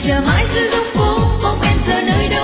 chờ mãi giữa góc phố bóng em giờ nơi